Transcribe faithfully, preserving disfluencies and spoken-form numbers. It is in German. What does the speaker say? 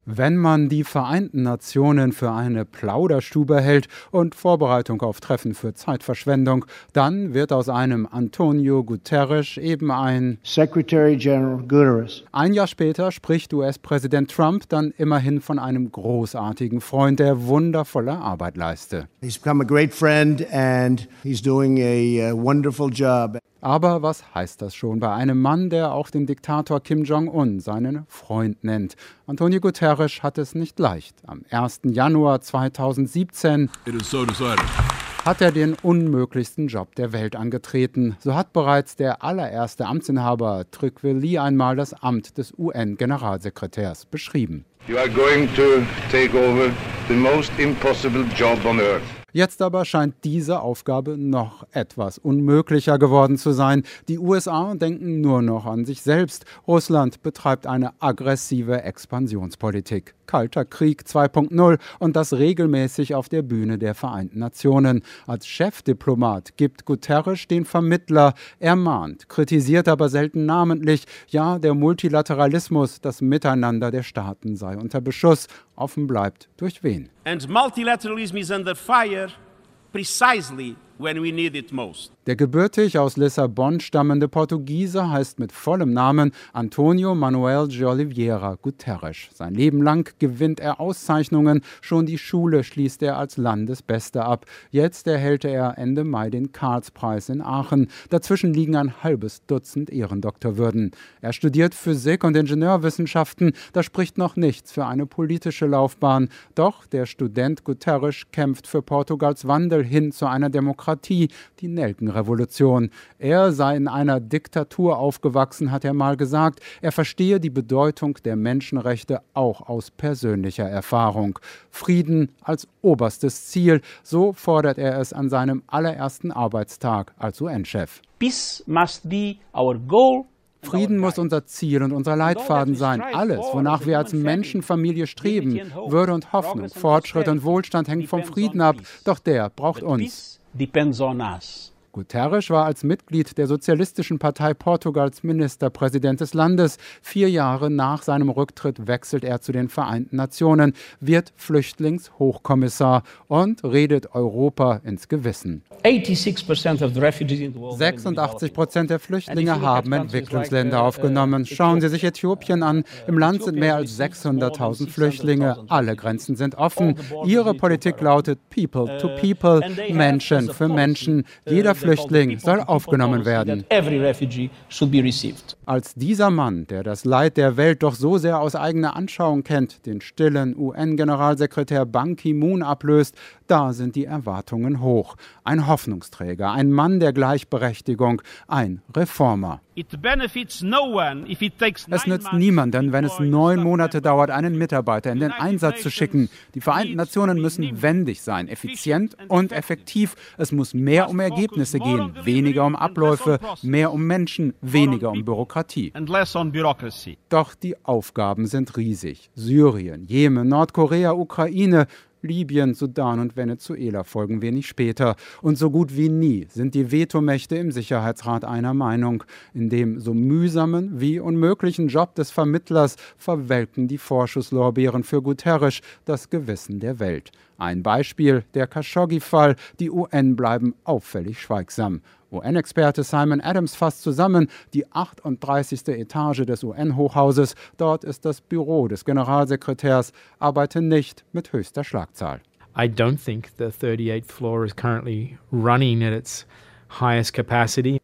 Wenn man die Vereinten Nationen für eine Plauderstube hält und Vorbereitung auf Treffen für Zeitverschwendung, dann wird aus einem Antonio Guterres eben ein Secretary General Guterres. Ein Jahr später spricht U S-Präsident Trump dann immerhin von einem großartigen Freund, der wundervolle Arbeit leiste. He's become a great friend and he's doing a uh, wonderful job. Aber was heißt das schon bei einem Mann, der auch den Diktator Kim Jong-un seinen Freund nennt? Antonio Guterres hat es nicht leicht. Am ersten Januar zweitausendsiebzehn It is so decided. hat er den unmöglichsten Job der Welt angetreten. So hat bereits der allererste Amtsinhaber Trygve Lie einmal das Amt des U N-Generalsekretärs beschrieben. You are going to take over the most impossible job on earth. Jetzt aber scheint diese Aufgabe noch etwas unmöglicher geworden zu sein. Die U S A denken nur noch an sich selbst. Russland betreibt eine aggressive Expansionspolitik. Kalter Krieg zwei Punkt null und das regelmäßig auf der Bühne der Vereinten Nationen. Als Chefdiplomat gibt Guterres den Vermittler. Er mahnt, kritisiert aber selten namentlich. Ja, der Multilateralismus, das Miteinander der Staaten sei unter Beschuss. Offen bleibt, durch wen. And multilateralism is under fire precisely when we need it most. Der gebürtig aus Lissabon stammende Portugiese heißt mit vollem Namen Antonio Manuel de Oliveira Guterres. Sein Leben lang gewinnt er Auszeichnungen. Schon die Schule schließt er als Landesbester ab. Jetzt erhält er Ende Mai den Karlspreis in Aachen. Dazwischen liegen ein halbes Dutzend Ehrendoktorwürden. Er studiert Physik und Ingenieurwissenschaften. Da spricht noch nichts für eine politische Laufbahn. Doch der Student Guterres kämpft für Portugals Wandel hin zu einer Demokratie, die Nelkenrevolution. Er sei in einer Diktatur aufgewachsen, hat er mal gesagt. Er verstehe die Bedeutung der Menschenrechte auch aus persönlicher Erfahrung. Frieden als oberstes Ziel, so fordert er es an seinem allerersten Arbeitstag als U N-Chef. Peace must be our goal. Frieden muss unser Ziel und unser Leitfaden sein. Alles, wonach wir als Menschenfamilie streben, Würde und Hoffnung, Fortschritt und Wohlstand hängen vom Frieden ab. Doch der braucht uns. Depends on us. Guterres war als Mitglied der Sozialistischen Partei Portugals Ministerpräsident des Landes. Vier Jahre nach seinem Rücktritt wechselt er zu den Vereinten Nationen, wird Flüchtlingshochkommissar und redet Europa ins Gewissen. sechsundachtzig Prozent der Flüchtlinge haben Entwicklungsländer aufgenommen. Schauen Sie sich Äthiopien an. Im Land sind mehr als sechshunderttausend Flüchtlinge. Alle Grenzen sind offen. Ihre Politik lautet People to People, Menschen für Menschen. Jeder Flüchtling soll aufgenommen werden. Als dieser Mann, der das Leid der Welt doch so sehr aus eigener Anschauung kennt, den stillen U N-Generalsekretär Ban Ki-moon ablöst, da sind die Erwartungen hoch. Ein Hoffnungsträger, ein Mann der Gleichberechtigung, ein Reformer. Es nützt niemanden, wenn es neun Monate dauert, einen Mitarbeiter in den Einsatz zu schicken. Die Vereinten Nationen müssen wendig sein, effizient und effektiv. Es muss mehr um Ergebnisse gehen, weniger um Abläufe, mehr um Menschen, weniger um Bürokratie. Doch die Aufgaben sind riesig. Syrien, Jemen, Nordkorea, Ukraine, Libyen, Sudan und Venezuela folgen wenig später. Und so gut wie nie sind die Vetomächte im Sicherheitsrat einer Meinung. In dem so mühsamen wie unmöglichen Job des Vermittlers verwelken die Vorschusslorbeeren für Guterres das Gewissen der Welt. Ein Beispiel, der Khashoggi-Fall. Die U N bleiben auffällig schweigsam. U N-Experte Simon Adams fasst zusammen, die achtunddreißigste Etage des U N-Hochhauses, dort ist das Büro des Generalsekretärs, arbeite nicht mit höchster Schlagzahl. I don't think the thirty-eighth floor is currently running at its highest capacity.